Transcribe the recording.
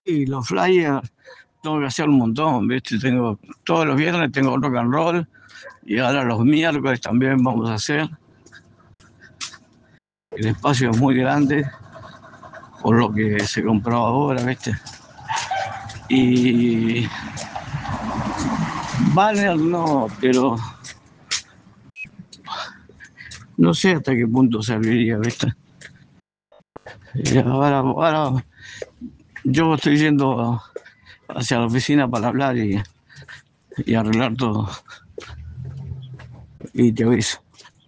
Y los flyers tengo que hacer un montón, ¿viste? Todos los viernes tengo rock and roll y ahora los miércoles también vamos a hacer. El espacio es muy grande, por lo que se compró ahora, ¿viste? Y banner no, pero no sé hasta qué punto serviría, ¿viste? Ahora yo estoy yendo hacia la oficina para hablar y arreglar todo. Y te aviso.